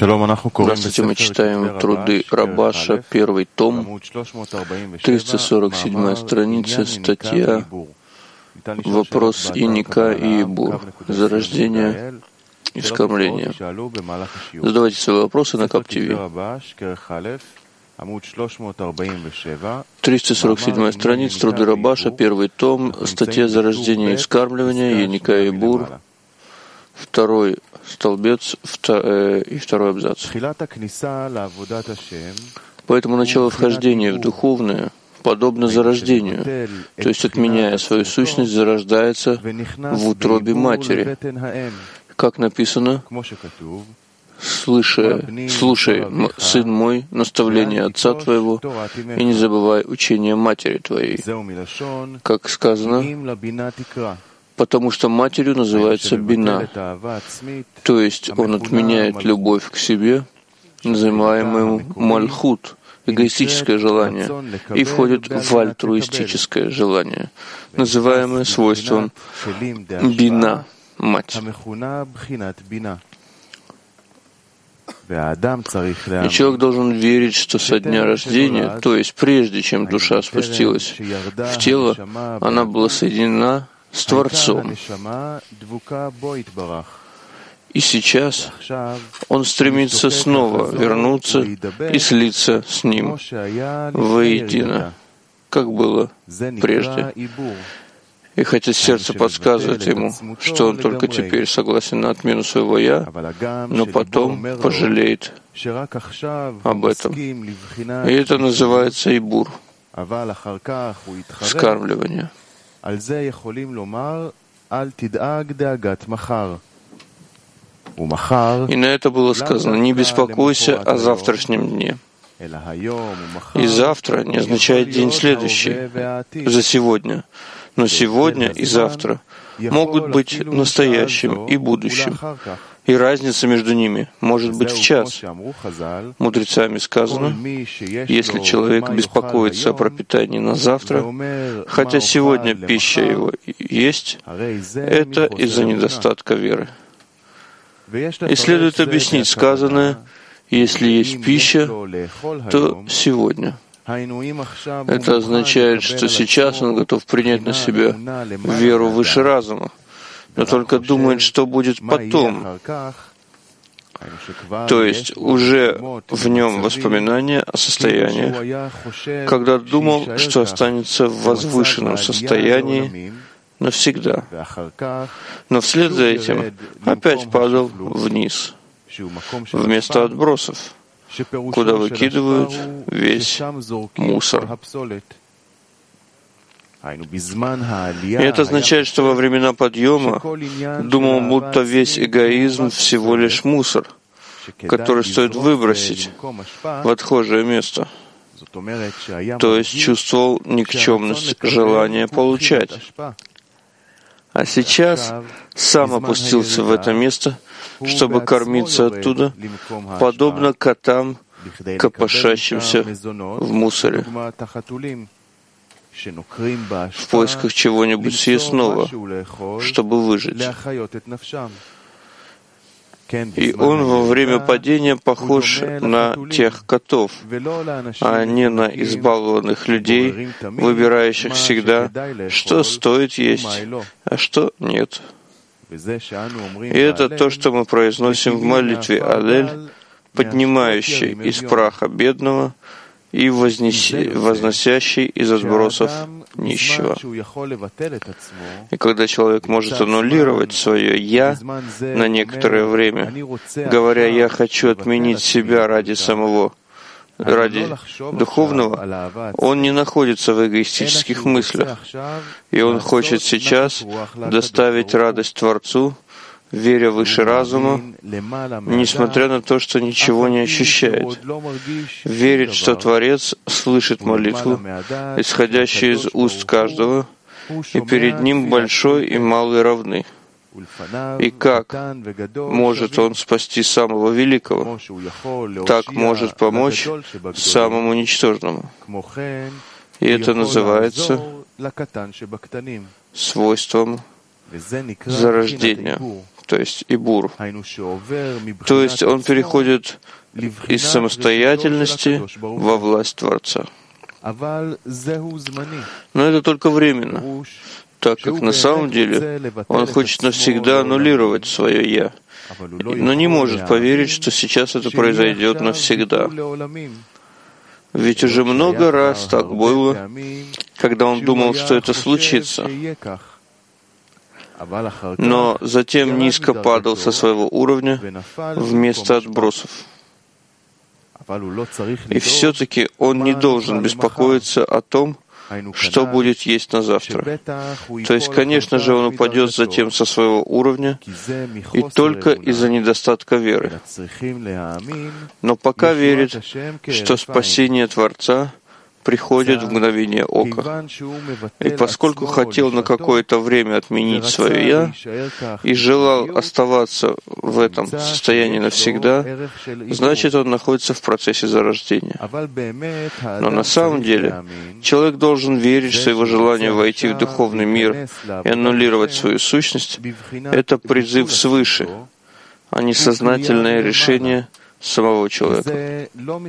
Здравствуйте, мы читаем труды Рабаша, первый том, 347 страница, статья «Вопрос Иника и Ебур. Зарождение и скормление». Задавайте свои вопросы на Кап ТВ. 347 страница, труды Рабаша, первый том, статья «Зарождение и скармливание», Иника и Ебур, второй столбец и второй абзац. Поэтому начало вхождения в духовное подобно зарождению, то есть, отменяя свою сущность, зарождается в утробе матери. Как написано: «Слушай, сын мой, наставление отца твоего, и не забывай учения матери твоей». Как сказано, потому что матерью называется бина, то есть он отменяет любовь к себе, называемую мальхут, эгоистическое желание, и входит в альтруистическое желание, называемое свойством бина, мать. И человек должен верить, что со дня рождения, то есть прежде чем душа спустилась в тело, она была соединена с Творцом. И сейчас он стремится снова вернуться и слиться с Ним воедино, как было прежде. И хотя сердце подсказывает ему, что он только теперь согласен на отмену своего «я», но потом пожалеет об этом. И это называется ибур, скармливание. И на это было сказано: «Не беспокойся о завтрашнем дне». И завтра не означает день следующий за сегодня, но сегодня и завтра могут быть настоящим и будущим. И разница между ними может быть в час. Мудрецами сказано: если человек беспокоится о пропитании на завтра, хотя сегодня пища его есть, это из-за недостатка веры. И следует объяснить сказанное: если есть пища, то сегодня. Это означает, что сейчас он готов принять на себя веру выше разума, но только думает, что будет потом. То есть уже в нем воспоминания о состояниях, когда думал, что останется в возвышенном состоянии навсегда. Но вслед за этим опять падал вниз, вместо отбросов, куда выкидывают весь мусор. И это означает, что во времена подъема думал, будто весь эгоизм всего лишь мусор, который стоит выбросить в отхожее место. То есть чувствовал никчемность желания получать. А сейчас сам опустился в это место, чтобы кормиться оттуда, подобно котам, копошащимся в мусоре, в поисках чего-нибудь съестного, чтобы выжить. И он во время падения похож на тех котов, а не на избалованных людей, выбирающих всегда, что стоит есть, а что нет. И это то, что мы произносим в молитве «Алель», поднимающий из праха бедного и возносящий из отбросов нищего. И когда человек может аннулировать свое «я» на некоторое время, говоря «я хочу отменить себя ради духовного», он не находится в эгоистических мыслях, и он хочет сейчас доставить радость Творцу, веря выше разума, несмотря на то, что ничего не ощущает. Верит, что Творец слышит молитву, исходящую из уст каждого, и перед ним большой и малый равны. И как может он спасти самого великого, так может помочь самому ничтожному. И это называется свойством зарождения, то есть Ибур. То есть он переходит из самостоятельности во власть Творца. Но это только временно, так как на самом деле он хочет навсегда аннулировать свое «я», но не может поверить, что сейчас это произойдет навсегда. Ведь уже много раз так было, когда он думал, что это случится, но затем низко падал со своего уровня вместо отбросов. И все-таки он не должен беспокоиться о том, что будет есть на завтра. То есть, конечно же, он упадет затем со своего уровня, и только из-за недостатка веры. Но пока верит, что спасение Творца приходит в мгновение ока. И поскольку хотел на какое-то время отменить свое «я» и желал оставаться в этом состоянии навсегда, значит, он находится в процессе зарождения. Но на самом деле человек должен верить, что его желание войти в духовный мир и аннулировать свою сущность — это призыв свыше, а не сознательное решение самого человека.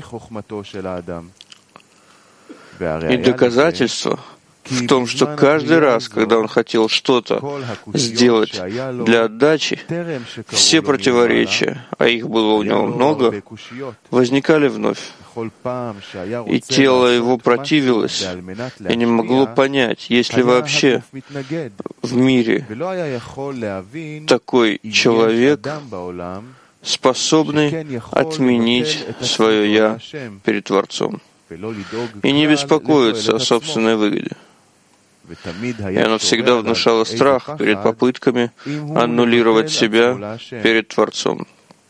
И доказательство в том, что каждый раз, когда он хотел что-то сделать для отдачи, все противоречия, а их было у него много, возникали вновь. И тело его противилось и не могло понять, есть ли вообще в мире такой человек, способный отменить свое «я» перед Творцом и не беспокоиться о собственной выгоде. И оно всегда внушало страх перед попытками аннулировать себя перед Творцом.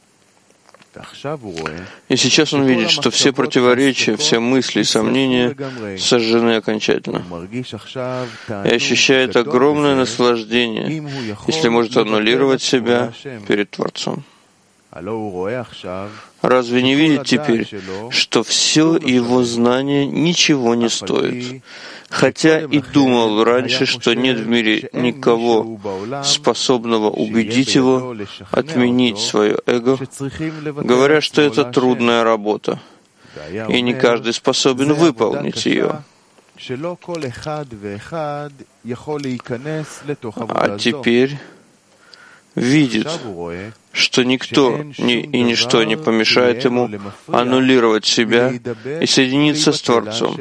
И сейчас он видит, что все противоречия, все мысли и сомнения сожжены окончательно. И ощущает огромное наслаждение, если может аннулировать себя перед Творцом. Разве не видит теперь, что все его знание ничего не стоит? Хотя и думал раньше, что нет в мире никого, способного убедить его отменить свое эго, говоря, что это трудная работа, и не каждый способен выполнить ее. А теперь видит, что никто и ничто не помешает ему аннулировать себя и соединиться с Творцом.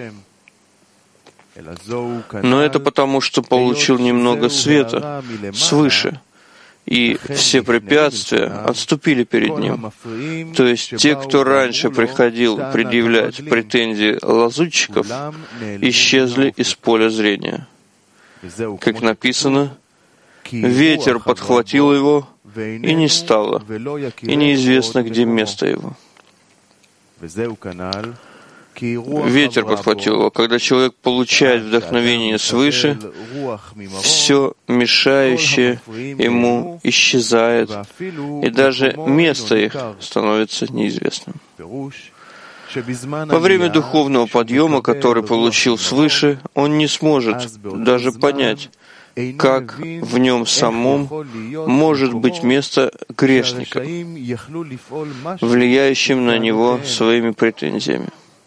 Но это потому, что получил немного света свыше, и все препятствия отступили перед ним. То есть те, кто раньше приходил предъявлять претензии лазутчиков, исчезли из поля зрения. Как написано, ветер подхватил его, и не стало, и неизвестно, где место его. Ветер подхватил его. Когда человек получает вдохновение свыше, все мешающее ему исчезает, и даже место их становится неизвестным. Во время духовного подъема, который получил свыше, он не сможет даже понять, как в нем самом может быть место грешника, влияющим на него своими претензиями.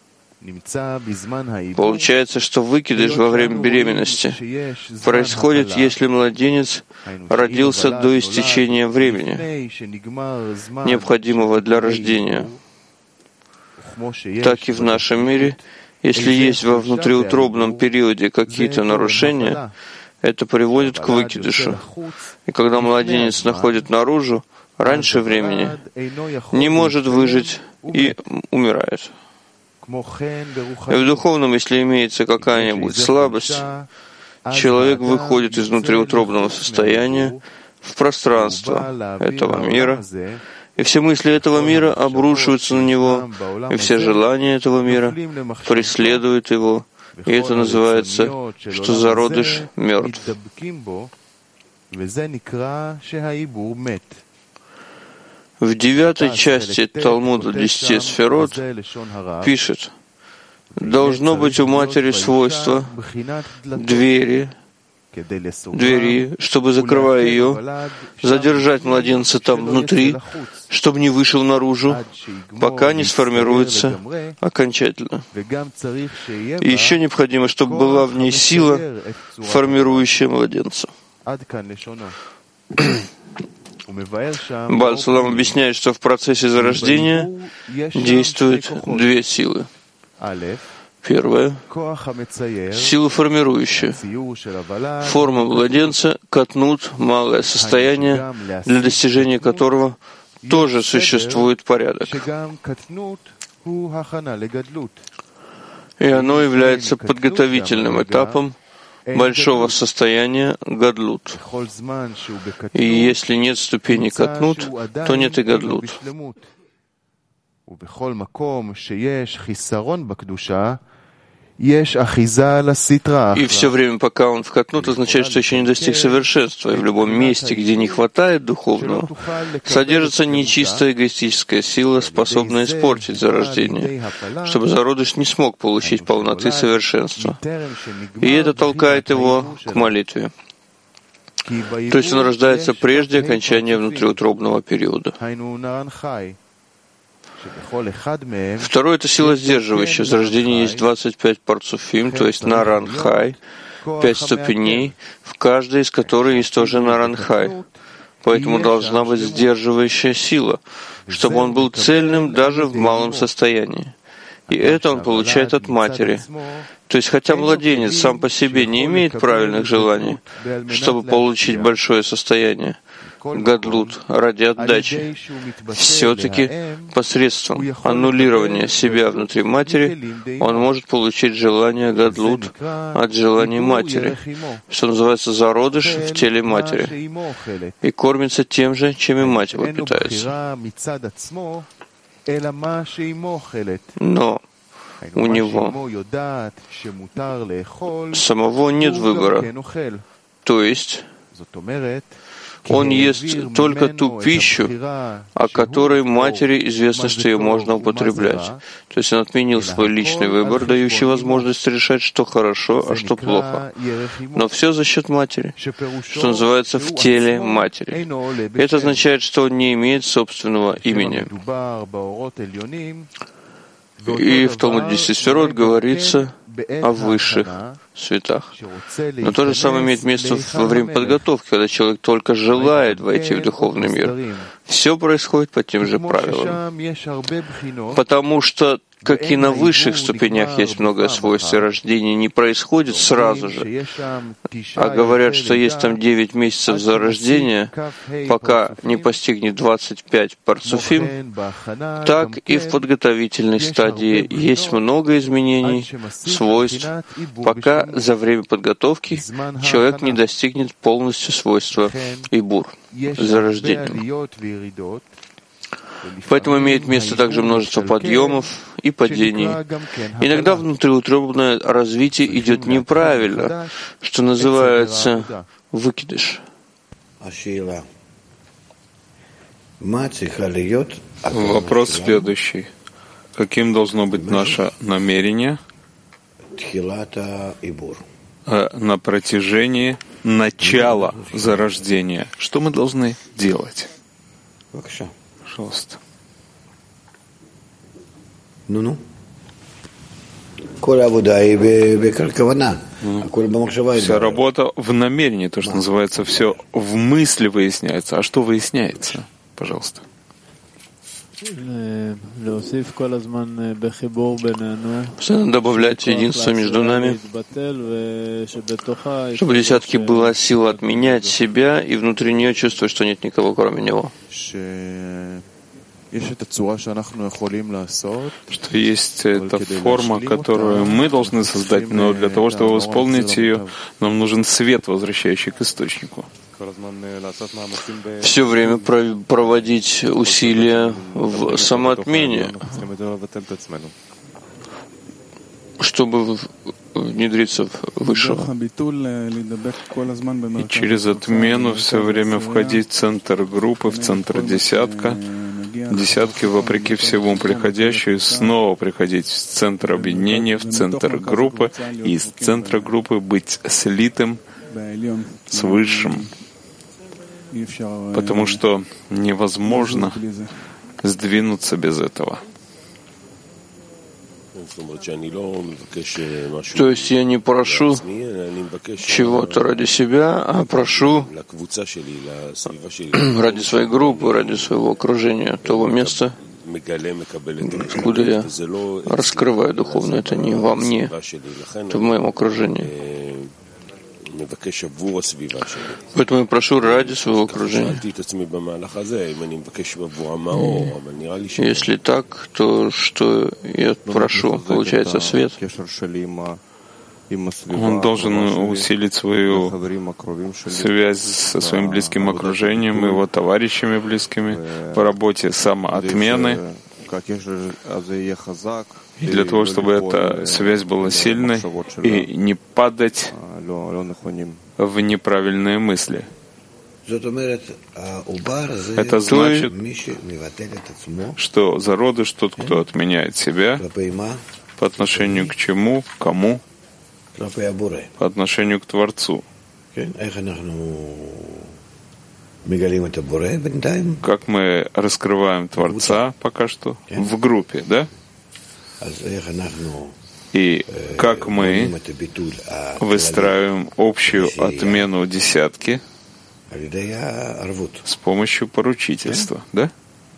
Получается, что выкидыш во время беременности происходит, если младенец родился до истечения времени, необходимого для рождения. Так и в нашем мире, если есть во внутриутробном периоде какие-то нарушения, это приводит к выкидышу. И когда младенец находит наружу раньше времени, не может выжить и умирает. И в духовном, если имеется какая-нибудь слабость, человек выходит из внутриутробного состояния в пространство этого мира, и все мысли этого мира обрушиваются на него, и все желания этого мира преследуют его, и это называется, что зародыш мертв. В 9 части Талмуда 10 сферот пишет: «Должно быть у матери свойство двери двери, чтобы, закрывая ее, задержать младенца там внутри, чтобы не вышел наружу, пока не сформируется окончательно. И еще необходимо, чтобы была в ней сила, формирующая младенца. Бааль Сулам объясняет, что в процессе зарождения действуют две силы. Первая — сила формирующая. Форма младенца — катнут, малое состояние, для достижения которого тоже существует порядок. И оно является подготовительным этапом большого состояния гадлут. И если нет ступени катнут, то нет и гадлут. И все время, пока он в катнут, означает, что еще не достиг совершенства. И в любом месте, где не хватает духовного, содержится нечистая эгоистическая сила, способная испортить зарождение, чтобы зародыш не смог получить полноты совершенства. И это толкает его к молитве. То есть он рождается прежде окончания внутриутробного периода. Второе — это сила сдерживающая. В зарождении есть 25 парцуфим, то есть наранхай, 5 ступеней, в каждой из которых есть тоже наранхай. Поэтому должна быть сдерживающая сила, чтобы он был цельным даже в малом состоянии. И это он получает от матери. То есть, хотя младенец сам по себе не имеет правильных желаний, чтобы получить большое состояние, гадлут, ради отдачи, все-таки посредством аннулирования себя внутри матери он может получить желание гадлут от желаний матери, что называется зародыш в теле матери, и кормится тем же, чем и мать его питается. Но у него самого нет выбора, то есть он ест только ту пищу, о которой матери известно, что ее можно употреблять. То есть он отменил свой личный выбор, дающий возможность решать, что хорошо, а что плохо. Но все за счет матери, что называется в теле матери. Это означает, что он не имеет собственного имени. И в Талмуде 10 сферот говорится о высших светах. Но то же самое имеет место во время подготовки, когда человек только желает войти в духовный мир. Все происходит по тем же правилам. Потому что, как и на высших ступенях есть много свойств, и рождение не происходит сразу же, а говорят, что есть там 9 месяцев зарождения, пока не постигнет 25 парцуфим, так и в подготовительной стадии есть много изменений, свойств, пока за время подготовки человек не достигнет полностью свойства ибур, зарождения. Поэтому имеет место также множество подъемов и падений. Иногда внутриутробное развитие идет неправильно, что называется выкидыш. Вопрос следующий. Каким должно быть наше намерение на протяжении начала зарождения? Что мы должны делать? Пожалуйста. Вся работа в намерении, то, что называется, все в мысли выясняется. А что выясняется? Пожалуйста. Постоянно добавлять единство между нами, чтобы в десятке была сила отменять себя и внутри нее чувствовать, что нет никого, кроме него. Что есть эта форма, которую мы должны создать, но для того, чтобы исполнить ее, нам нужен свет, возвращающий к источнику. Все время проводить усилия в самоотмене, чтобы внедриться в высшего. И через отмену все время входить в центр группы, в центр десятка, десятки, вопреки всему приходящую, снова приходить в центр объединения, в центр группы, и из центра группы быть слитым с Высшим, потому что невозможно сдвинуться без этого. То есть я не прошу чего-то ради себя, а прошу ради своей группы, ради своего окружения, того места, откуда я раскрываю духовно. Это не во мне, это в моем окружении. Поэтому я прошу ради своего окружения. Если так, то что я прошу? Получается свет. Он должен усилить свою связь со своим близким окружением, его товарищами близкими по работе самоотмены. И для того, чтобы эта связь была сильной и не падать в неправильные мысли. Это значит, что зародыш тот, кто отменяет себя по отношению к чему, кому, по отношению к Творцу. Как мы раскрываем Творца пока что в группе, да? И как мы выстраиваем общую отмену десятки с помощью поручительства, да?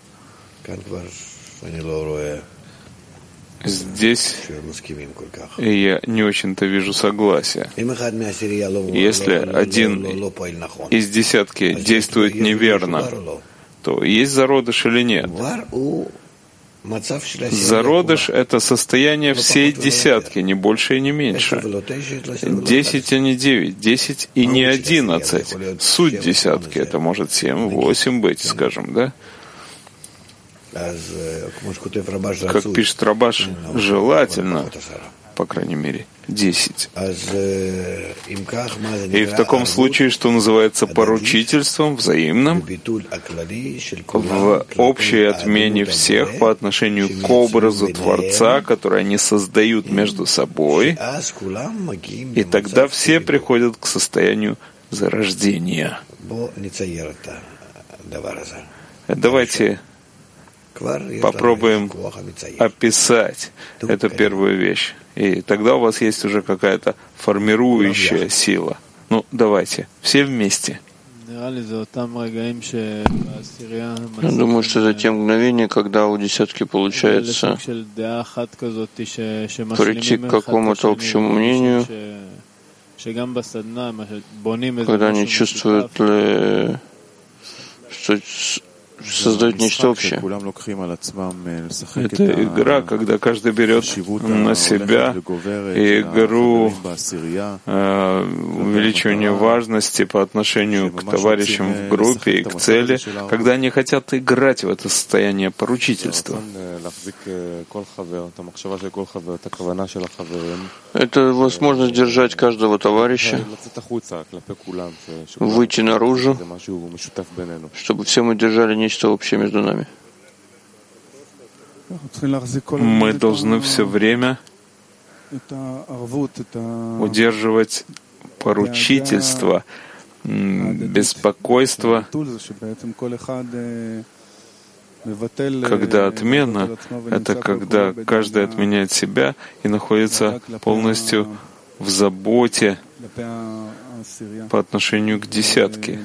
Здесь я не очень-то вижу согласия. Если один из десятки действует неверно, то есть зародыш или нет? Зародыш — это состояние всей десятки, не больше и не меньше. 10 и не 9, 10 и не 11. Суть десятки — это может 7, 8 быть, скажем, да? Как пишет Рабаш, желательно, по крайней мере, 10. И в таком случае, что называется поручительством взаимным, в общей отмене всех по отношению к образу Творца, который они создают между собой, и тогда все приходят к состоянию зарождения. Давайте попробуем описать эту первую вещь. И тогда у вас есть уже какая-то формирующая сила. Ну, давайте, все вместе. Я думаю, что это те мгновения, когда у десятки получается прийти к какому-то общему мнению, когда они чувствуют, что создают нечто общее. Это игра, когда каждый берет на себя игру увеличивания важности по отношению к товарищам в группе и к цели, когда они хотят играть в это состояние поручительства. Это возможность держать каждого товарища, выйти наружу, чтобы все мы держали нечто общее между нами. Мы должны все время удерживать поручительство, беспокойство, когда отмена — это когда каждый отменяет себя и находится полностью в заботе по отношению к десятке.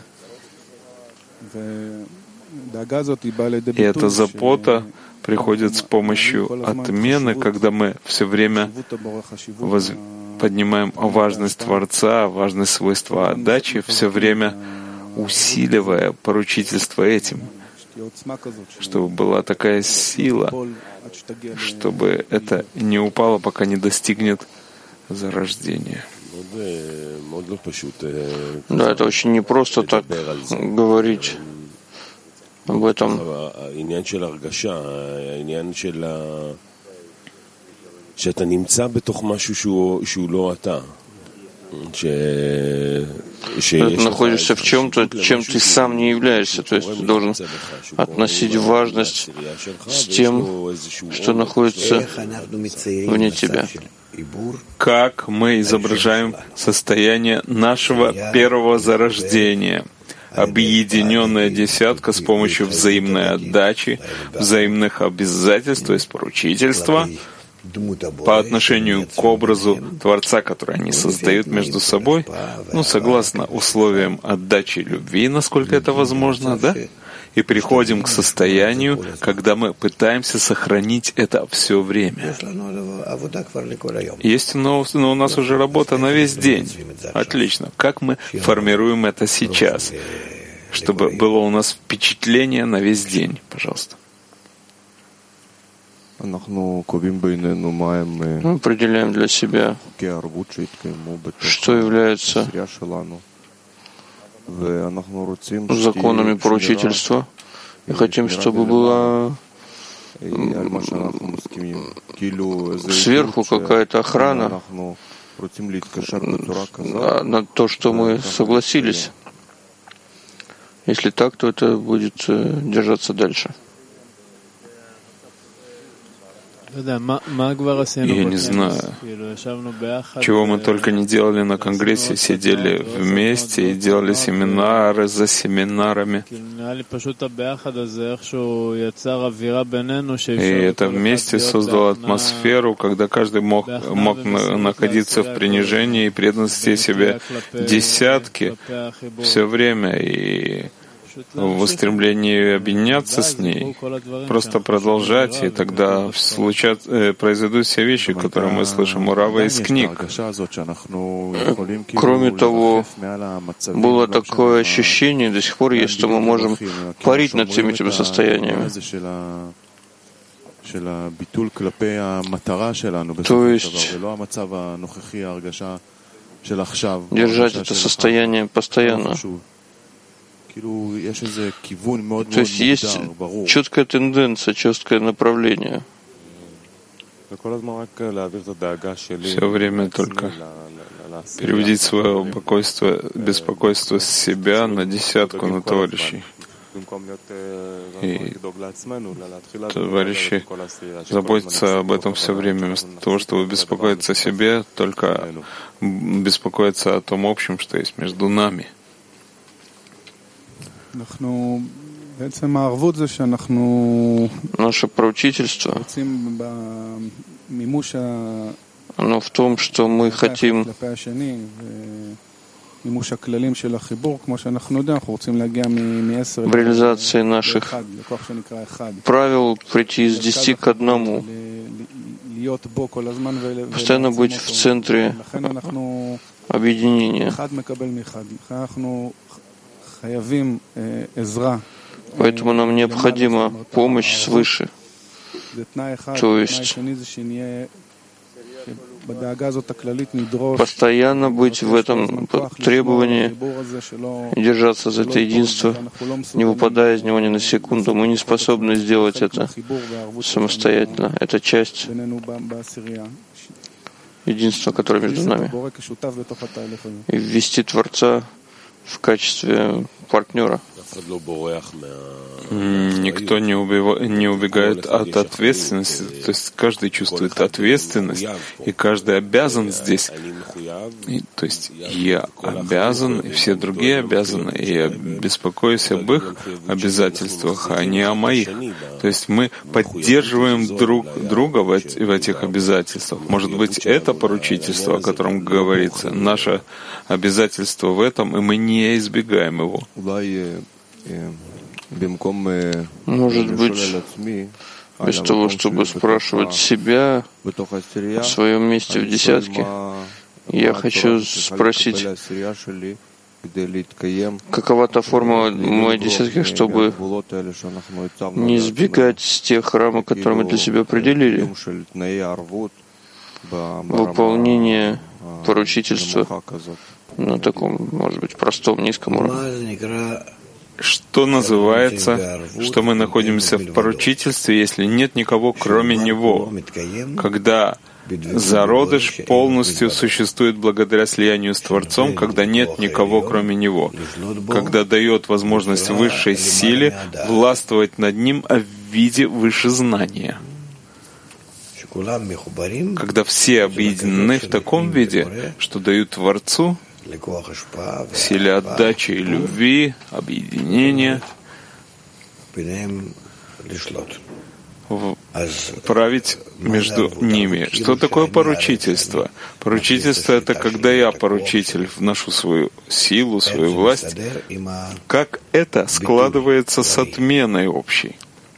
И эта забота приходит с помощью отмены, когда мы все время поднимаем важность Творца, важность свойства отдачи, все время усиливая поручительство этим, чтобы была такая сила, чтобы это не упало, пока не достигнет зарождения. Да, это очень непросто так говорить об этом. Когда ты находишься в чем-то, чем ты сам не являешься. То есть ты должен относить важность с тем, что находится вне тебя. Как мы изображаем состояние нашего первого зарождения, объединенная десятка с помощью взаимной отдачи, взаимных обязательств, то есть поручительства, по отношению к образу Творца, который они создают между собой, согласно условиям отдачи любви, насколько это возможно, да? И приходим к состоянию, когда мы пытаемся сохранить это все время. Есть, но у нас уже работа на весь день. Отлично. Как мы формируем это сейчас, чтобы было у нас впечатление на весь день? Пожалуйста. Мы определяем для себя, что является законами поручительства, и хотим, чтобы была сверху какая-то охрана на то, что мы согласились. Если так, то это будет держаться дальше. Я не знаю, чего мы только не делали на Конгрессе, сидели вместе и делали семинары за семинарами. И это вместе создало атмосферу, когда каждый мог находиться в принижении и преданности себе десятки все время, и в стремлении объединяться с ней, просто продолжать, и тогда произойдут все вещи, которые мы слышим у Рава из книг. Кроме того, было такое ощущение, до сих пор есть, что мы можем парить над всеми этими состояниями. То есть держать это состояние постоянно. То есть есть четкая тенденция, четкое направление. Все время только переводить свое беспокойство с себя на десятку, на товарищей. И товарищи заботятся об этом все время, вместо того, чтобы беспокоиться о себе, только беспокоиться о том общем, что есть между нами. Наше поручительство, оно в том, что мы хотим в реализации наших правил прийти из 10 к 1, постоянно быть в центре объединения. Поэтому нам необходима помощь свыше. То есть постоянно быть в этом требовании и держаться за это единство, не выпадая из него ни на секунду. Мы не способны сделать это самостоятельно. Это часть единства, которое между нами. И ввести Творца в качестве партнера. Никто не убегает от ответственности, то есть каждый чувствует ответственность, и каждый обязан здесь. То есть я обязан, и все другие обязаны, и я беспокоюсь об их обязательствах, а не о моих. То есть мы поддерживаем друг друга в этих обязательствах. Может быть, это поручительство, о котором говорится, наше обязательство в этом, и мы не избегаем его. Может быть, вместо того, чтобы спрашивать себя в своем месте в десятке, я хочу спросить, какова та форма моей десятки, чтобы не избегать с тех рамок, которые мы для себя определили, выполнение поручительства на таком, может быть, простом, низком уровне. Что называется, что мы находимся в поручительстве, если нет никого, кроме него? Когда Зародыш полностью существует благодаря слиянию с Творцом, когда нет никого, кроме Него, когда дает возможность высшей силе властвовать над ним в виде вышезнания. Когда все объединены в таком виде, что дают Творцу силе отдачи и любви, объединения, править между ними. Что такое поручительство? Поручительство — это когда я поручитель, вношу свою силу, свою власть. Как это складывается с отменой общей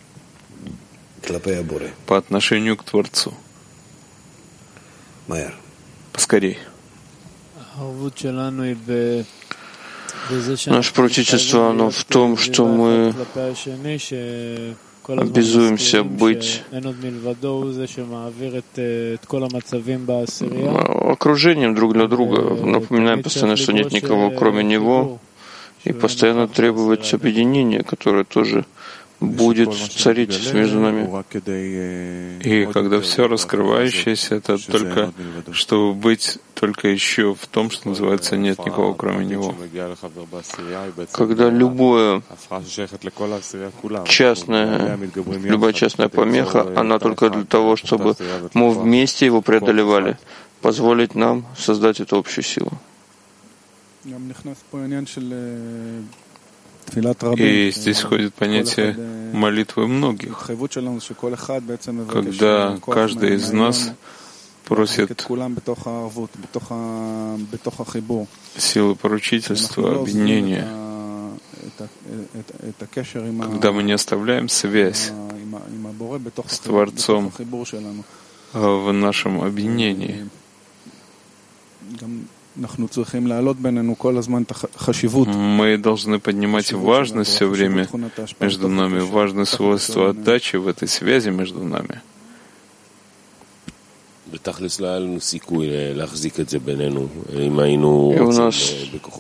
по отношению к Творцу? Поскорей. Наше поручительство, оно в том, что мы обязуемся быть окружением друг для друга, напоминаем постоянно, что нет никого, кроме Него, и постоянно требовать объединения, которое тоже будет царить между нами. И когда все раскрывающееся, это только, чтобы быть только еще в том, что называется «нет никого, кроме Него». Когда любая частная помеха, она только для того, чтобы мы вместе его преодолевали, позволить нам создать эту общую силу. И здесь входит понятие молитвы многих, когда каждый из нас просит силы поручительства, объединения, когда мы не оставляем связь с Творцом в нашем объединении. Мы должны поднимать важность все время между нами, важное свойство отдачи в этой связи между нами. И у нас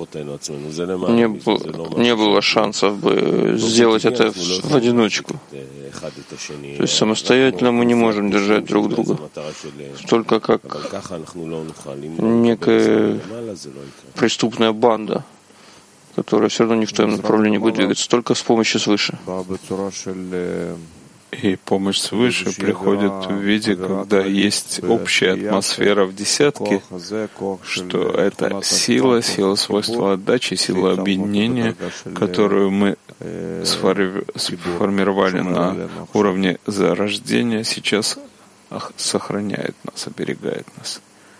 не было шансов бы сделать это в одиночку. То есть самостоятельно мы не можем держать друг друга. Только как некая преступная банда, которая все равно не в том направлении будет двигаться, только с помощью свыше. И помощь свыше приходит в виде, когда есть общая атмосфера в десятке, что это сила свойства отдачи, сила объединения, которую мы сформировали на уровне зарождения, сейчас сохраняет нас, оберегает нас.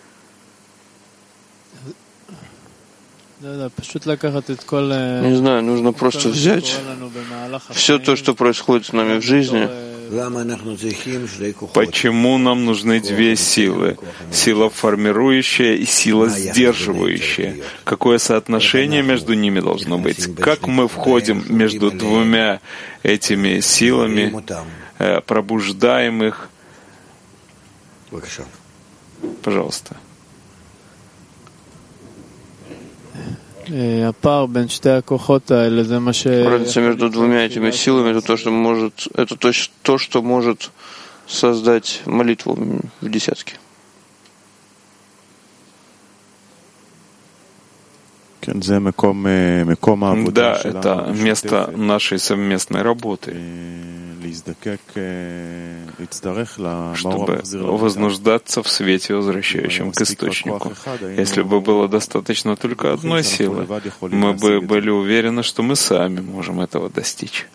Не знаю, нужно просто взять все то, что происходит с нами в жизни. Почему нам нужны две силы? Сила формирующая и сила сдерживающая. Какое соотношение между ними должно быть? Как мы входим между двумя этими силами, пробуждаем их? Пожалуйста. Разница между двумя этими силами — это то, что может создать молитву в десятке. Да, это место нашей совместной работы, чтобы вознуждаться в свете, возвращающем к источнику. Если бы было достаточно только одной силы, мы бы были уверены, что мы сами можем этого достичь.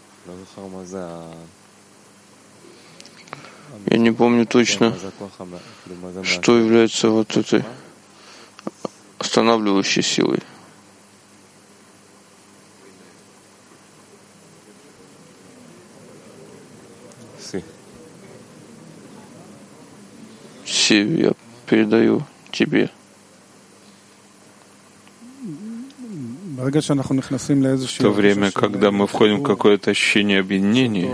Я не помню точно, что является вот этой останавливающей силой. Я передаю тебе. В то время, когда мы входим в какое-то ощущение объединения,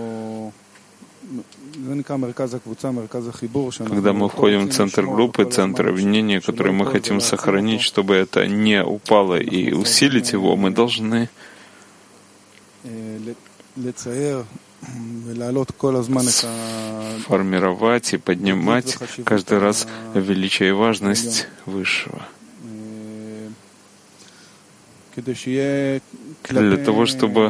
когда мы входим в центр группы, центр объединения, который мы хотим сохранить, чтобы это не упало и усилить его, мы должны формировать и поднимать каждый раз величие и важность Высшего. Для того, чтобы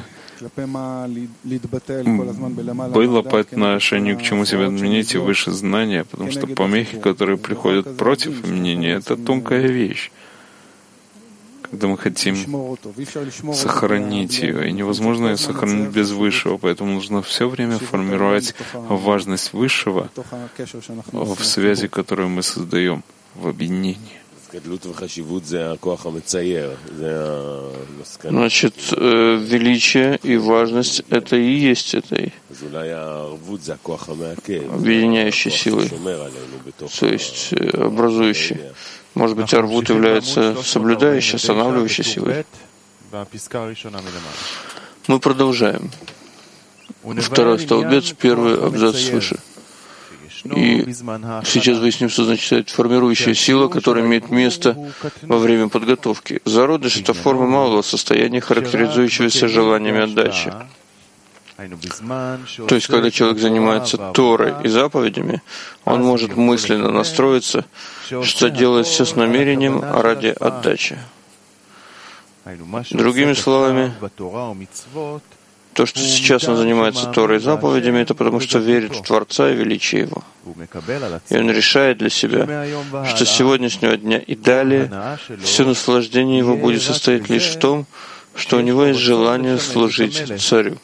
было по отношению к чему себя отменить и выше знания, потому что помехи, которые приходят против мнения, это тонкая вещь. Когда мы хотим сохранить ее, и невозможно ее сохранить без Высшего, поэтому нужно все время формировать важность Высшего в связи, которую мы создаем в объединении. Значит, величие и важность — это и есть этой объединяющей силой, то есть образующей. Может быть, арвут является соблюдающей, останавливающей силой. Мы продолжаем. Второй столбец, первый абзац свыше. И сейчас выясним, что значит формирующая сила, которая имеет место во время подготовки. Зародыш — это форма малого состояния, характеризующегося желаниями отдачи. То есть, когда человек занимается Торой и заповедями, он может мысленно настроиться, что делает все с намерением ради отдачи. Другими словами, то, что сейчас он занимается Торой и заповедями, это потому что верит в Творца и величие Его. И он решает для себя, что с сегодняшнего дня и далее все наслаждение его будет состоять лишь в том, что у него есть желание служить Царю.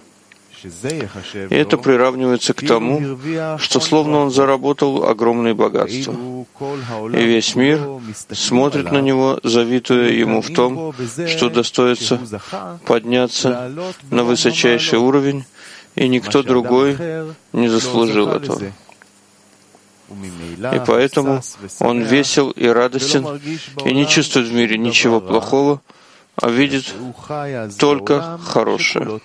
И это приравнивается к тому, что словно он заработал огромные богатства. И весь мир смотрит на него, завидуя ему в том, что достоится подняться на высочайший уровень, и никто другой не заслужил этого. И поэтому он весел и радостен, и не чувствует в мире ничего плохого, а видит только хорошее.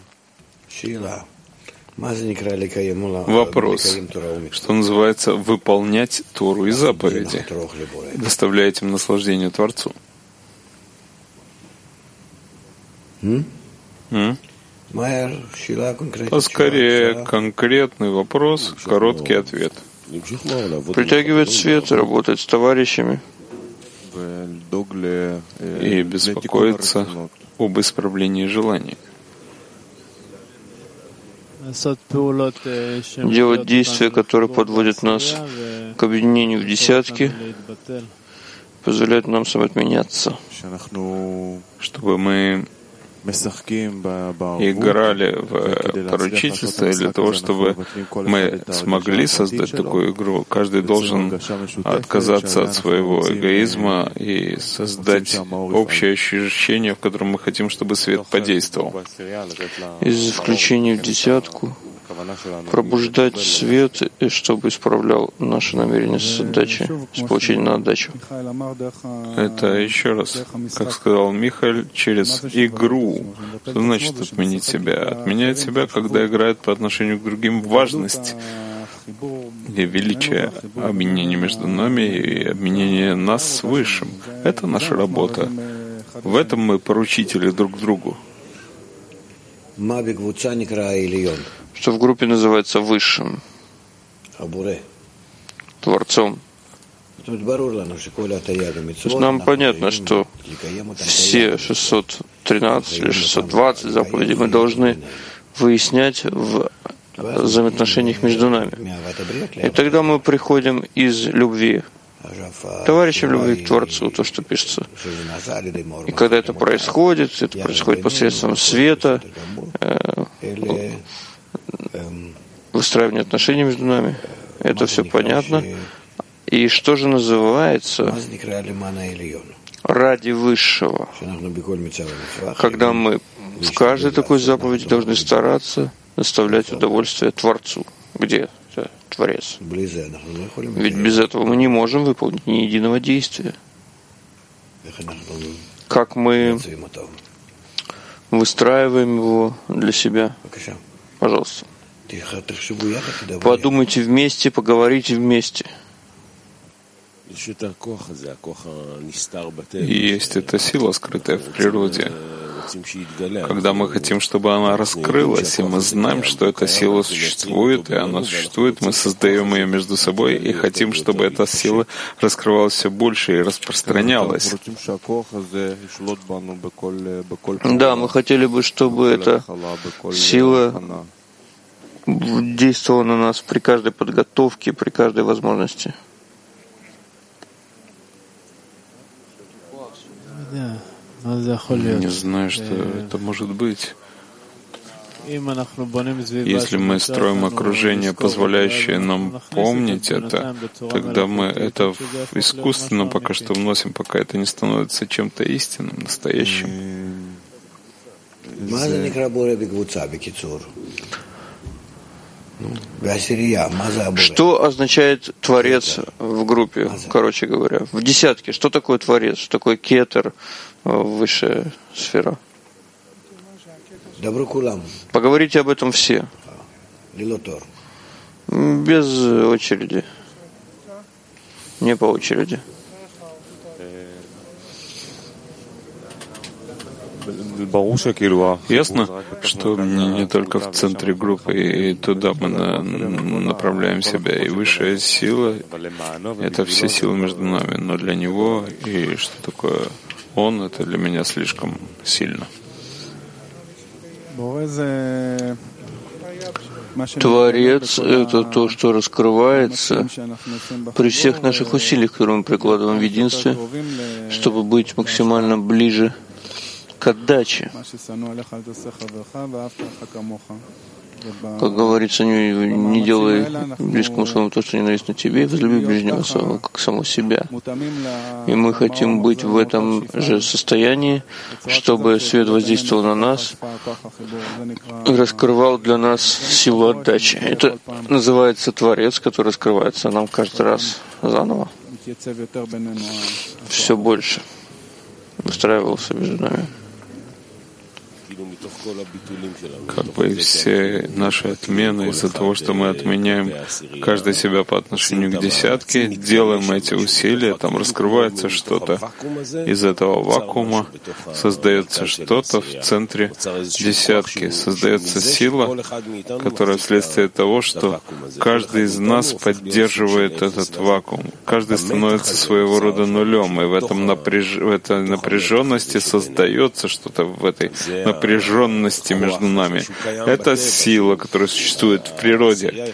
Вопрос, что называется выполнять Тору и заповеди, доставляя этим наслаждение Творцу. Поскорее конкретный вопрос, короткий ответ. Притягивает свет, работает с товарищами и беспокоится об исправлении желаний. Делать действия, которые подводят нас к объединению в десятки, позволяет нам самоотменяться, чтобы мы играли в поручительство, и для того, чтобы мы смогли создать такую игру, каждый должен отказаться от своего эгоизма и создать общее ощущение, в котором мы хотим, чтобы свет подействовал. Из включения в десятку пробуждать свет, и чтобы исправлял наше намерение с отдачи, с получением на отдачу. Это еще раз, как сказал Михаил, через игру. Что значит отменить себя? Отменять себя, когда играет по отношению к другим важность и величие объединения между нами и объединение нас с Высшим. Это наша работа. В этом мы поручители друг другу. Что в группе называется Высшим, Творцом. То есть нам понятно, что все 613 или 620 заповедей мы должны выяснять в взаимоотношениях между нами. И тогда мы приходим из любви к товарищам, любви к Творцу, то, что пишется. И когда это происходит посредством света, выстраивания отношений между нами. Это все понятно. И что же называется ради Высшего? Когда мы в каждой такой заповеди должны стараться доставлять удовольствие Творцу. Где Творец? Ведь без этого мы не можем выполнить ни единого действия. Как мы выстраиваем его для себя? Пожалуйста. Подумайте вместе, поговорите вместе. И есть эта сила, скрытая в природе, когда мы хотим, чтобы она раскрылась, и мы знаем, что эта сила существует, и она существует, мы создаем ее между собой и хотим, чтобы эта сила раскрывалась все больше и распространялась. Да, мы хотели бы, чтобы эта сила действовала на нас при каждой подготовке, при каждой возможности. Не знаю, что это может быть. Если мы строим окружение, позволяющее нам помнить это, тогда мы это искусственно пока что вносим, пока это не становится чем-то истинным, настоящим. Что означает Творец в группе, короче говоря? В десятке. Что такое Творец? Что такое Кетер, высшая сфера? Поговорите об этом все. Без очереди. Не по очереди. Ясно, что не только в центре группы, и туда мы направляем себя. И высшая сила — это все силы между нами. Но для него, и что такое он, это для меня слишком сильно. Творец — это то, что раскрывается при всех наших усилиях, которые мы прикладываем в единстве, чтобы быть максимально ближе к отдаче. Как говорится, не делай близкому своему то, что ненавистно тебе, и возлюби ближнего своего, как самого себя. И мы хотим быть в этом же состоянии, чтобы свет воздействовал на нас и раскрывал для нас силу отдачи. Это называется Творец, который раскрывается нам каждый раз заново. Все больше выстраивался между нами. Как бы все наши отмены из-за того, что мы отменяем каждый себя по отношению к десятке, делаем эти усилия, там раскрывается что-то. Из этого вакуума создается что-то в центре десятки, создается сила, которая вследствие того, что каждый из нас поддерживает этот вакуум. Каждый становится своего рода нулем, и в этой напряженности создается что-то в этой напряженности между нами. Это сила, которая существует в природе.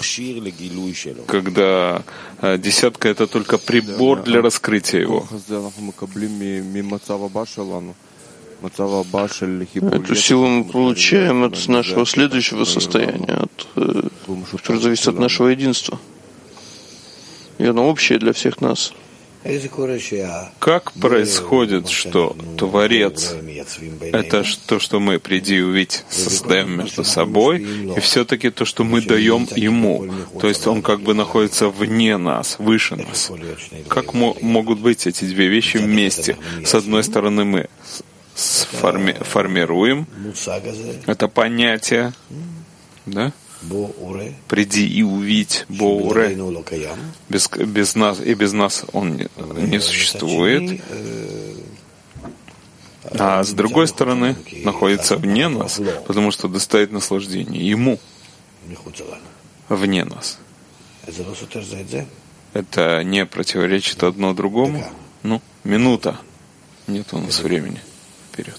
Когда десятка — это только прибор для раскрытия его. Эту силу мы получаем от нашего следующего состояния, которое зависит от нашего единства. И оно общее для всех нас. Как происходит, что Творец — это то, что мы, приди и увидь, создаем между собой, и все-таки то, что мы даем Ему, то есть Он как бы находится вне нас, выше нас. Как могут быть эти две вещи вместе? С одной стороны, мы формируем это понятие, да? Приди и увидь Боуре. Без нас, и без нас он не существует. А с другой стороны, находится вне нас, потому что доставит наслаждение Ему вне нас. Это не противоречит одно другому? Ну, минута. Нет у нас времени. Вперед.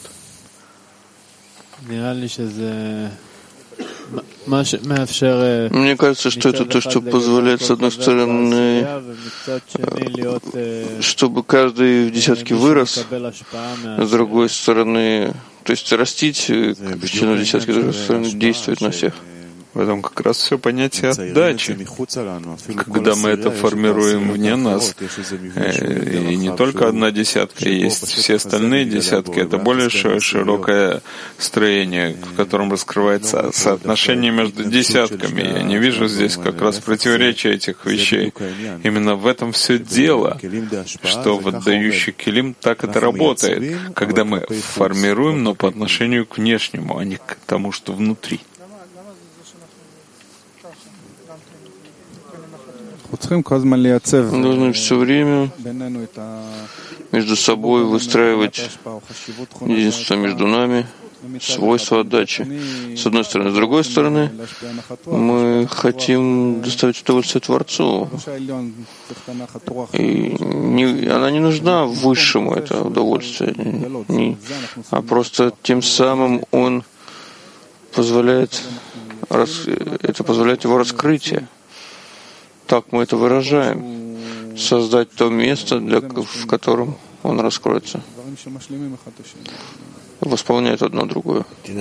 Мне кажется, что это то, что позволяет, с одной стороны, чтобы каждый в десятке вырос, с другой стороны, то есть растить члена десятки, с другой стороны, действует на всех. В этом как раз все понятие отдачи. Когда мы это формируем вне нас, и не только одна десятка, есть все остальные десятки, это более широкое строение, в котором раскрывается соотношение между десятками. Я не вижу здесь как раз противоречия этих вещей. Именно в этом все дело, что в отдающий килим так это работает, когда мы формируем, но по отношению к внешнему, а не к тому, что внутри. Мы должны все время между собой выстраивать единство между нами, свойства отдачи. С одной стороны. С другой стороны, мы хотим доставить удовольствие Творцу. И она не нужна высшему, это удовольствие, а просто тем самым он позволяет его раскрытие. Так мы это выражаем. Создать то место, в котором он раскроется. Восполняет одно другое.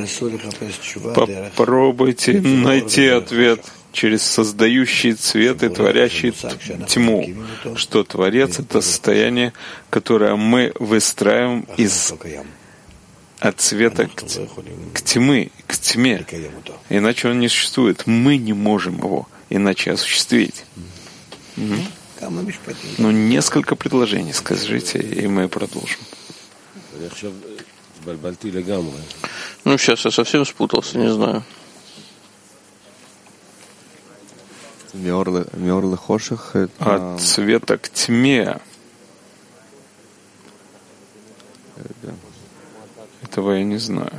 Попробуйте найти ответ через создающий цвет и творящий тьму, что Творец — это состояние, которое мы выстраиваем от света к тьме. Иначе он не существует. Мы не можем его иначе осуществить. Ну, несколько предложений скажите, и мы продолжим. Ну, сейчас я совсем спутался, не знаю. От света к тьме. Этого я не знаю.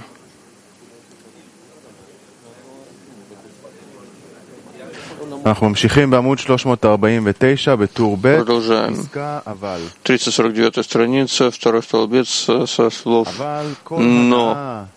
Продолжаем. 349 страница, второй столбец со слов «но».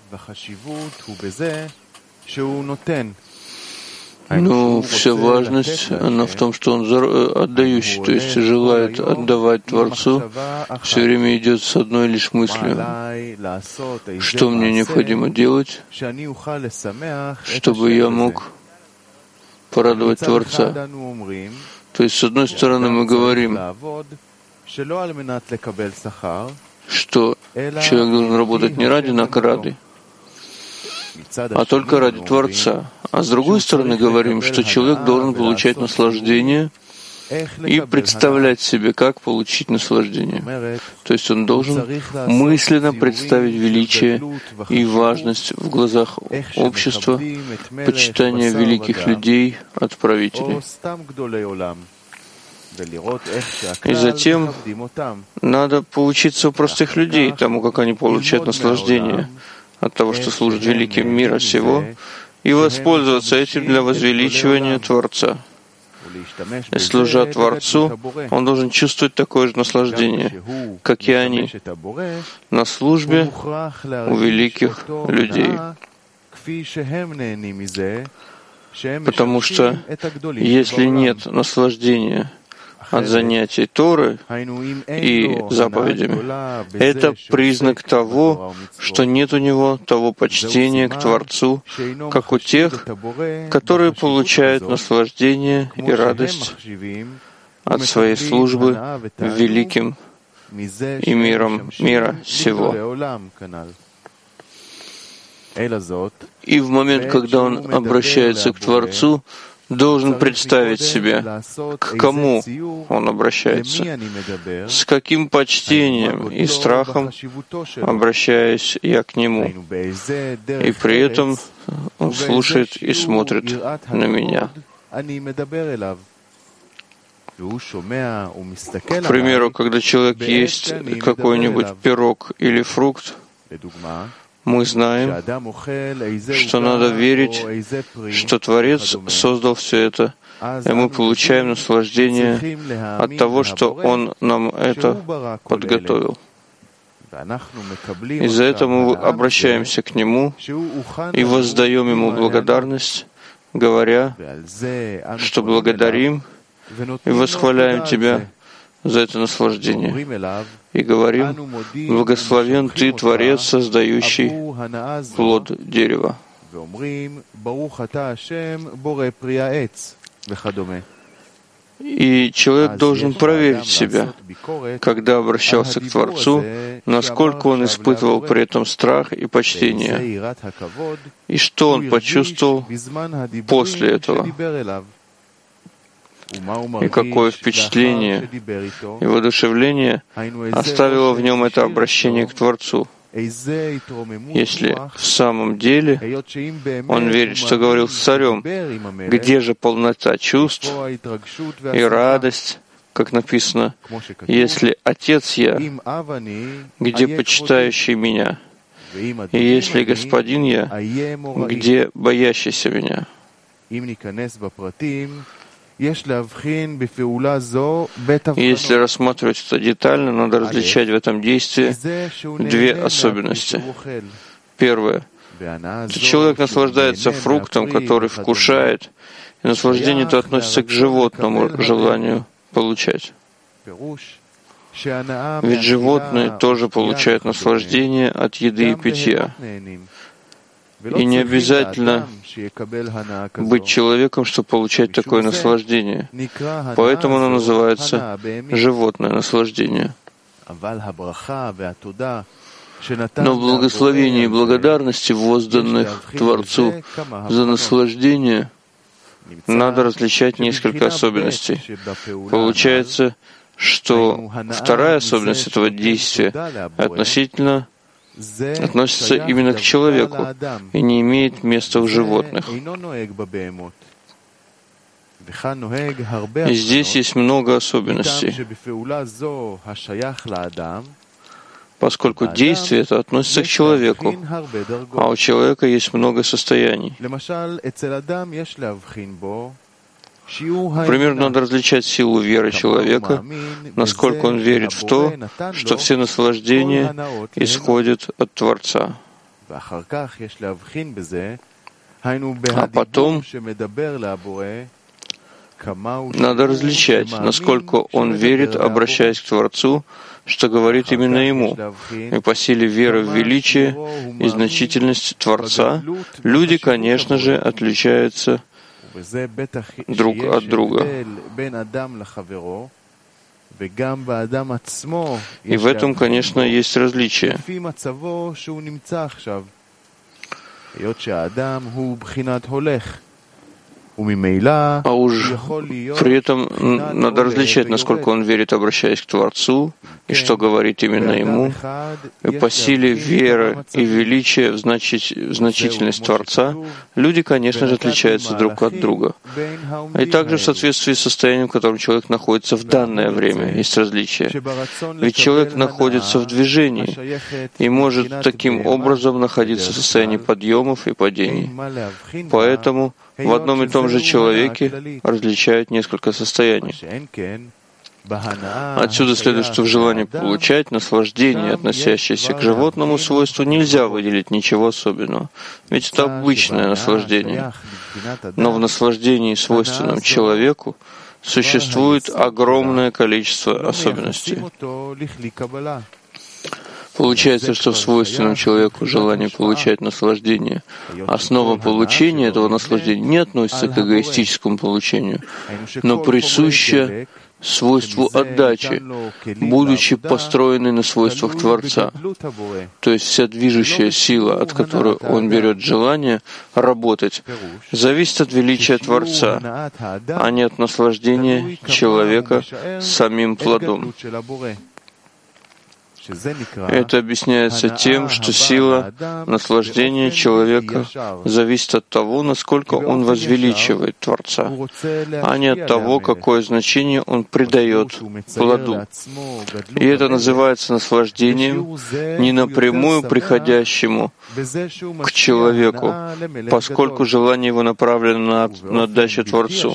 Но вся важность, она в том, что он отдающий, то есть желает отдавать Творцу, все время идет с одной лишь мыслью. Что мне необходимо делать, чтобы я мог порадовать Творца? То есть, с одной стороны, мы говорим, что человек должен работать не ради награды, а только ради Творца. А с другой стороны говорим, что человек должен получать наслаждение и представлять себе, как получить наслаждение. То есть он должен мысленно представить величие и важность в глазах общества, почитание великих людей, отправителей. И затем надо поучиться у простых людей тому, как они получают наслаждение от того, что служит великим мира всего, и воспользоваться этим для возвеличивания Творца. И служа Творцу, он должен чувствовать такое же наслаждение, как и они, на службе у великих людей. Потому что если нет наслаждения от занятий Торы и заповедями, это признак того, что нет у него того почтения к Творцу, как у тех, которые получают наслаждение и радость от своей службы великим и миром мира сего. И в момент, когда он обращается к Творцу, должен представить себе, к кому он обращается, с каким почтением и страхом обращаюсь я к нему. И при этом он слушает и смотрит на меня. К примеру, когда человек ест какой-нибудь пирог или фрукт, мы знаем, что надо верить, что Творец создал все это, и мы получаем наслаждение от того, что Он нам это подготовил. Из-за этого мы обращаемся к Нему и воздаем Ему благодарность, говоря, что благодарим и восхваляем Тебя за это наслаждение. И говорим, благословен Ты, Творец, создающий плод дерева. И человек должен проверить себя, когда обращался к Творцу, насколько он испытывал при этом страх и почтение, и что он почувствовал после этого, и какое впечатление и воодушевление оставило в нем это обращение к Творцу. Если в самом деле он верит, что говорил с царем, где же полнота чувств и радость, как написано, если отец я, где почитающий меня, и если господин я, где боящийся меня. Если рассматривать это детально, надо различать в этом действии две особенности. Первое. Человек наслаждается фруктом, который вкушает, и наслаждение это относится к животному желанию получать. Ведь животные тоже получают наслаждение от еды и питья. И не обязательно быть человеком, чтобы получать такое наслаждение. Поэтому оно называется животное наслаждение. Но благословение и благодарности, возданных Творцу за наслаждение, надо различать несколько особенностей. Получается, что вторая особенность этого действия относится именно к человеку и не имеет места в животных. И здесь есть много особенностей, поскольку действие это относится к человеку, а у человека есть много состояний. Например, надо различать силу веры человека, насколько он верит в то, что все наслаждения исходят от Творца. А потом надо различать, насколько он верит, обращаясь к Творцу, что говорит именно ему. И по силе веры в величие и значительность Творца люди, конечно же, отличаются друг от друга. И в этом, конечно, есть различие. А уж при этом надо различать, насколько он верит, обращаясь к Творцу, и что говорит именно ему. И по силе веры и величия в значительность Творца люди, конечно же, отличаются друг от друга. И также в соответствии с состоянием, в котором человек находится в данное время, есть различия. Ведь человек находится в движении и может таким образом находиться в состоянии подъемов и падений. Поэтому в одном и том же человеке различают несколько состояний. Отсюда следует, что в желании получать наслаждение, относящееся к животному свойству, нельзя выделить ничего особенного. Ведь это обычное наслаждение. Но в наслаждении, свойственном человеку, существует огромное количество особенностей. Получается, что в свойственном человеку желании получать наслаждение, основа получения этого наслаждения не относится к эгоистическому получению, но присуща свойству отдачи, будучи построенной на свойствах Творца. То есть вся движущая сила, от которой он берет желание работать, зависит от величия Творца, а не от наслаждения человека самим плодом. Это объясняется тем, что сила наслаждения человека зависит от того, насколько он возвеличивает Творца, а не от того, какое значение он придает плоду. И это называется наслаждением, не напрямую приходящему к человеку, поскольку желание его направлено на отдачу Творцу.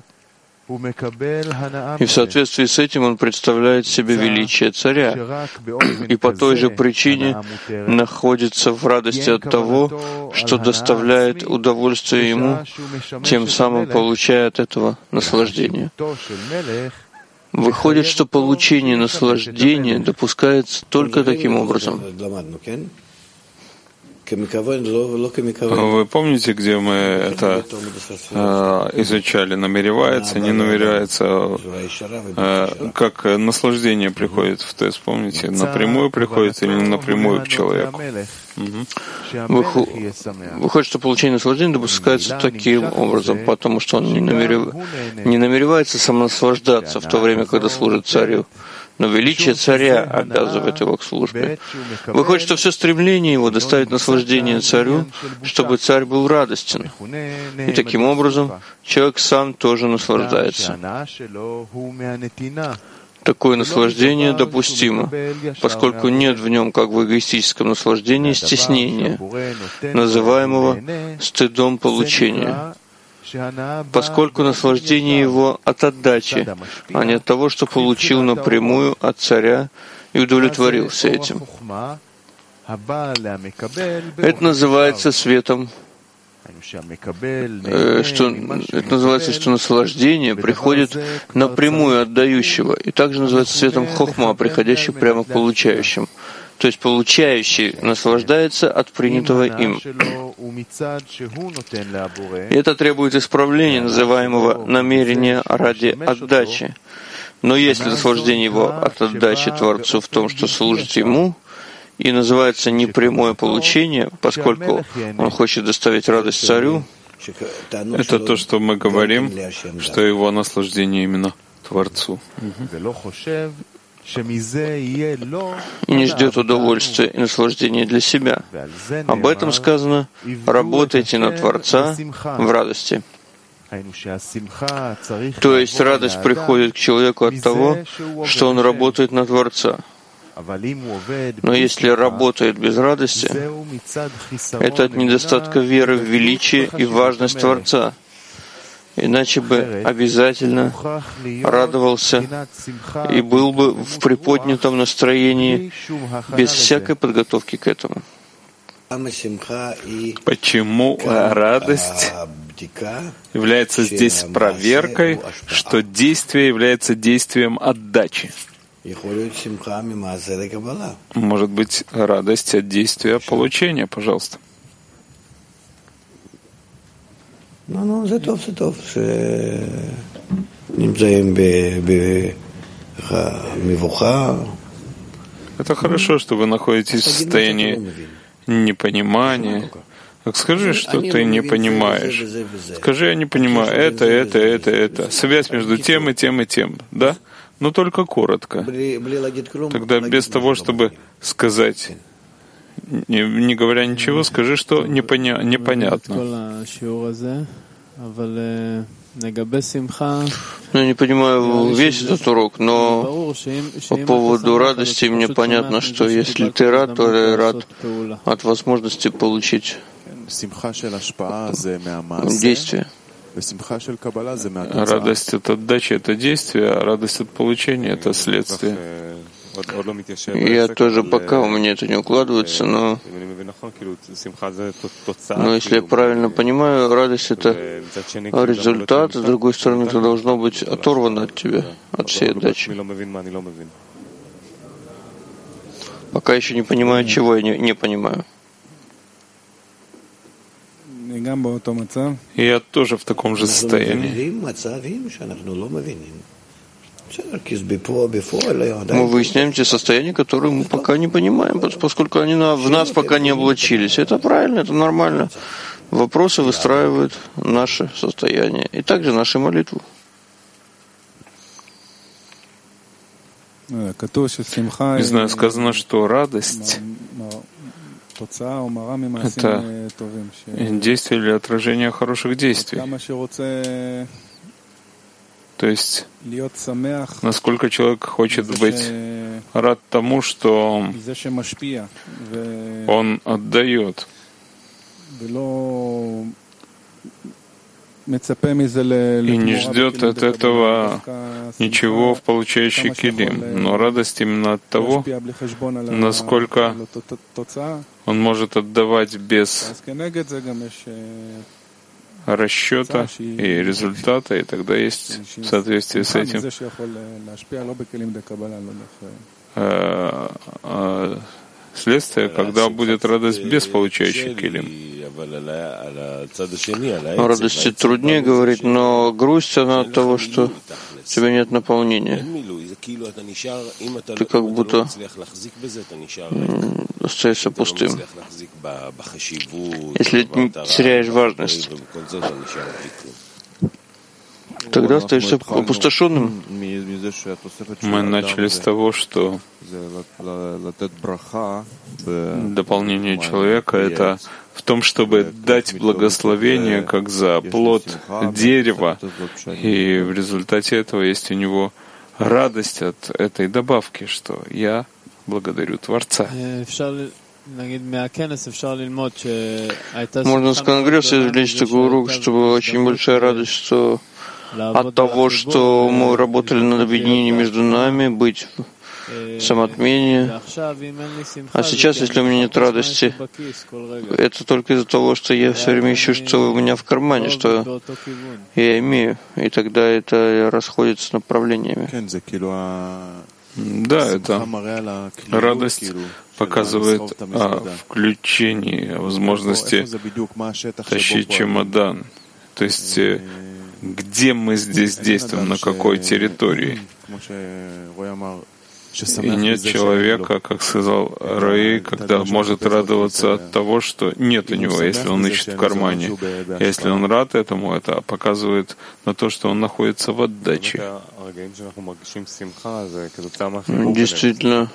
И в соответствии с этим он представляет себе величие царя, и по той же причине находится в радости от того, что доставляет удовольствие ему, тем самым получая от этого наслаждение. Выходит, что получение наслаждения допускается только таким образом. Вы помните, где мы это изучали? Намеревается, не намеревается, как наслаждение приходит в тест, помните? Напрямую приходит или не напрямую к человеку? Выходит, что получение наслаждения допускается таким образом, потому что он не намеревается самонаслаждаться в то время, когда служит царю. но величие царя обязывает его к службе. Выходит, что все стремление его доставить наслаждение царю, чтобы царь был радостен. И таким образом человек сам тоже наслаждается. Такое наслаждение допустимо, поскольку нет в нем, как в эгоистическом наслаждении, стеснения, называемого стыдом получения, поскольку наслаждение его от отдачи, а не от того, что получил напрямую от царя и удовлетворился этим. Это называется светом, что наслаждение приходит напрямую от дающего, и также называется светом хохма, приходящий прямо к получающим. То есть получающий наслаждается от принятого им. И это требует исправления, называемого намерения ради отдачи. Но если наслаждение его от отдачи Творцу в том, что служит ему, и называется непрямое получение, поскольку он хочет доставить радость царю, это то, что мы говорим, что его наслаждение именно Творцу. И не ждет удовольствия и наслаждения для себя. Об этом сказано: «Работайте на Творца в радости». То есть радость приходит к человеку от того, что он работает на Творца. Но если работает без радости, это от недостатка веры в величие и важность Творца. Иначе бы обязательно радовался и был бы в приподнятом настроении без всякой подготовки к этому. Почему радость является здесь проверкой, что действие является действием отдачи? Может быть, радость от действия получения, пожалуйста. זה טוב, שנמצאים במבוכה. Это хорошо, что вы находитесь в состоянии непонимания. Так скажи, что ты не понимаешь. Скажи, я не понимаю это. Связь между тем и тем и тем, да? Но только коротко. Тогда без того, чтобы сказать, не говоря ничего, скажи, что непонятно. Я не понимаю весь этот урок, но по поводу радости мне понятно, что если ты рад, то ты рад от возможности получить действие. Радость от отдачи — это действие, а радость от получения — это следствие. Я тоже пока у меня это не укладывается, но если я правильно понимаю, радость — это результат, с другой стороны, это должно быть оторвано от тебя, от всей отдачи. Пока еще не понимаю, чего я не понимаю. Я тоже в таком же состоянии. Мы выясняем те состояния, которые мы пока не понимаем, поскольку они в нас пока не облачились. Это правильно, это нормально. Вопросы выстраивают наше состояние и также наши молитвы. Не знаю, сказано, что радость — это действие или отражение хороших действий. То есть, насколько человек хочет быть рад тому, что он отдает, и не ждет от этого ничего в получающий килим, но радость именно от того, насколько он может отдавать без расчета и результата, и тогда есть в соответствии с этим следствие, когда будет радость без получающих килим. О радости труднее говорить, но грусть она от того, что у тебя нет наполнения. Ты как будто остаешься пустым. Если ты теряешь важность, тогда остаешься опустошенным. Мы начали с того, что дополнение человека — это в том, чтобы дать благословение как за плод дерева, и в результате этого есть у него радость от этой добавки, что я благодарю Творца. Можно с конгресса извлечь такой урок, что была очень большая радость, что от того, что мы работали над объединением между нами, быть в самоотмене. А сейчас, если у меня нет радости, это только из-за того, что я все время ищу, что у меня в кармане, что я имею, и тогда это расходится направлениями. Да, это радость показывает о включении, о возможности тащить чемодан. То есть, где мы здесь действуем, на какой территории. И нет человека, как сказал Раи, когда может радоваться от того, что нет у него, если он ищет в кармане. Если он рад этому, это показывает на то, что он находится в отдаче. Действительно,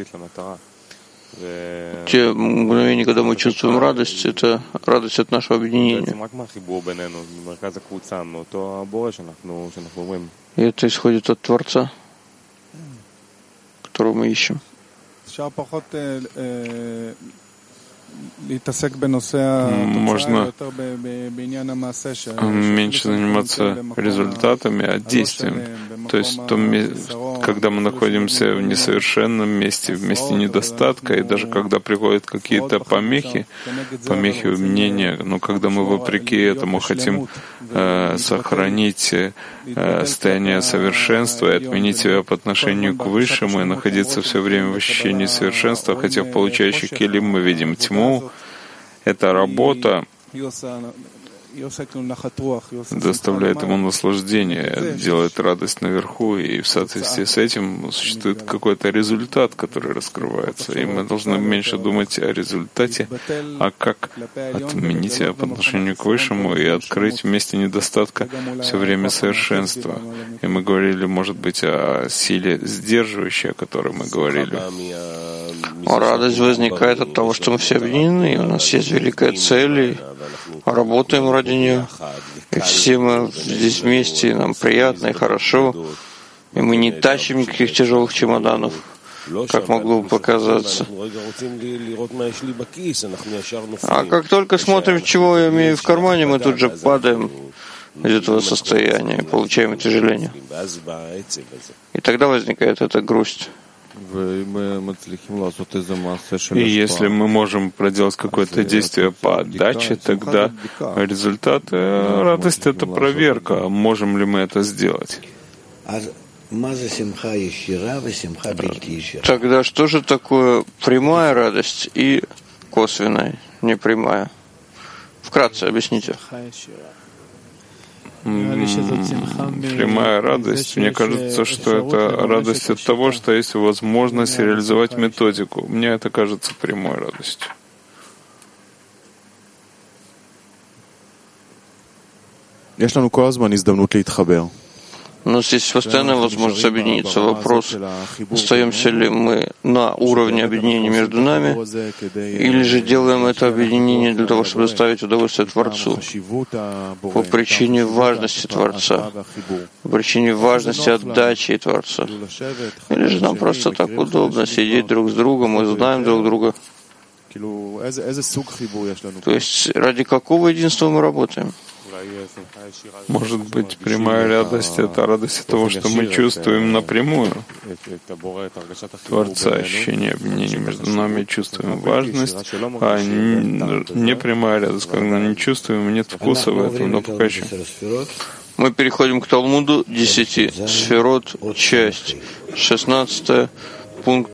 те мгновения, когда мы чувствуем радость, это радость от нашего объединения. И это исходит от Творца, которого мы ищем. Можно меньше заниматься результатами, а действием. То есть, когда мы находимся в несовершенном месте, в месте недостатка, и даже когда приходят какие-то помехи в мнении, но когда мы вопреки этому хотим сохранить состояние совершенства и отменить себя по отношению к Высшему и находиться все время в ощущении совершенства, хотя в получающих келим мы видим тьму, эта работа доставляет ему наслаждение, делает радость наверху, и в соответствии с этим существует какой-то результат, который раскрывается. И мы должны меньше думать о результате, а как отменить себя по отношению к Высшему и открыть в месте недостатка все время совершенства. И мы говорили, может быть, о силе сдерживающей, о которой мы говорили. Радость возникает от того, что мы все объединены, и у нас есть великая цель, и работаем ради нее. И все мы здесь вместе, и нам приятно и хорошо. И мы не тащим никаких тяжелых чемоданов, как могло бы показаться. А как только смотрим, чего я имею в кармане, мы тут же падаем из этого состояния, получаем утяжеление. И тогда возникает эта грусть. И если мы можем проделать какое-то действие по отдаче, тогда результат радости — это проверка, можем ли мы это сделать. Тогда что же такое прямая радость и косвенная, непрямая? Вкратце объясните. Прямая радость. Мне кажется, что это радость от того, что есть возможность реализовать методику. Мне это кажется прямой радостью. У нас есть постоянная возможность объединиться. Вопрос, остаемся ли мы на уровне объединения между нами, или же делаем это объединение для того, чтобы доставить удовольствие Творцу, по причине важности Творца, по причине важности отдачи Творца. Или же нам просто так удобно сидеть друг с другом, мы знаем друг друга. То есть ради какого единства мы работаем? Может быть, прямая радость — это радость от того, что мы чувствуем напрямую Творца, ощущение объединения между нами, чувствуем важность, а непрямая радость, когда не чувствуем, нет вкуса в этом, но пока еще. Мы переходим к Талмуду 10 сферот, часть 16, пункт